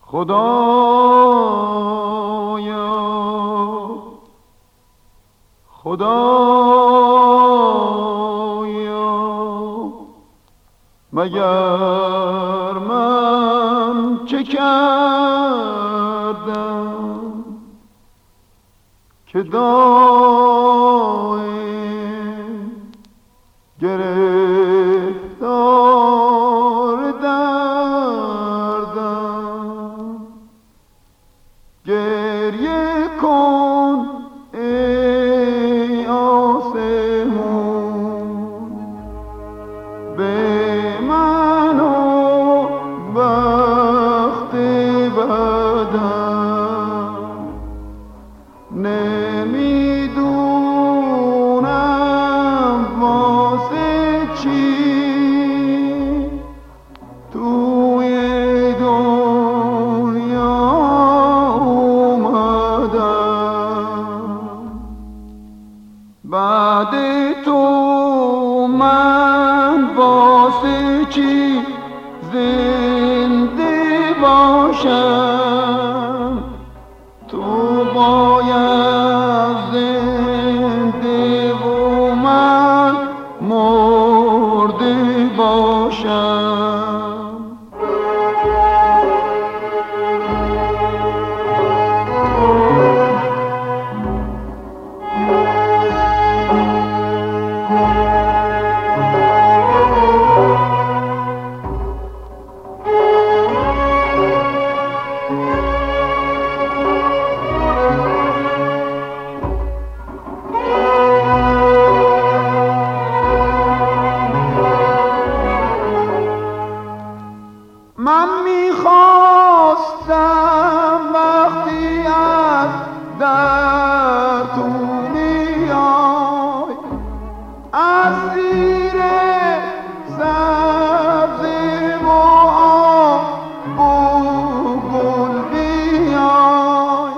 خدایا مگر من چه کردم که دائم گرفتار دردم. گریه کن ای آسمون به من و بخت بدم. نمیدونم واسه چی توی دنیا اومدم. بعد تو من واسه چی زنده باشم؟ تو باید زنده و من مرده باشم. من میخواستم وقتی از در تو میای از زیر سبز و آب و گل بیای.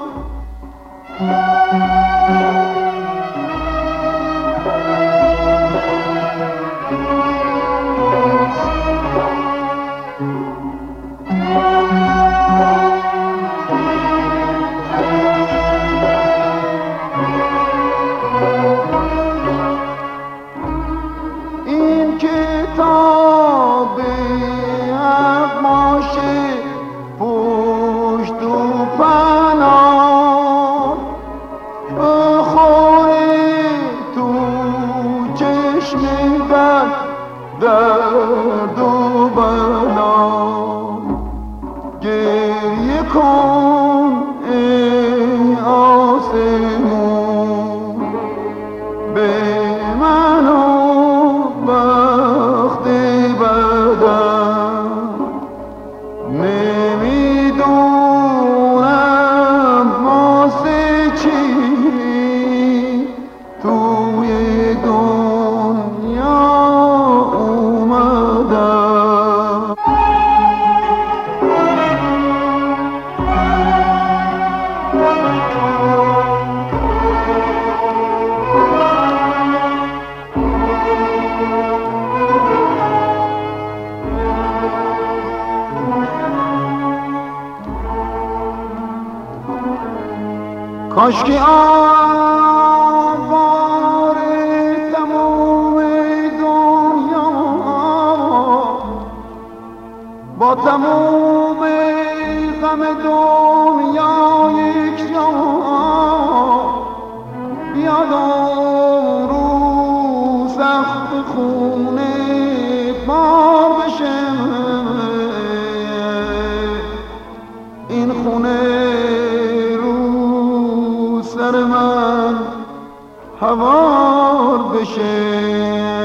این کتاب حق باشه پشت و پناه بخوره تو چشم بد درد و بلا. گریه کن ای آسمون به من و بخت بدم. نمیدونم واسه چی توی دنیا اومدم. کاشکی آوار تمام دنیا با تمام غم دنیا یک جا بیاد رو سخت خونه بار بشه. این خونه سر من هوار بشه.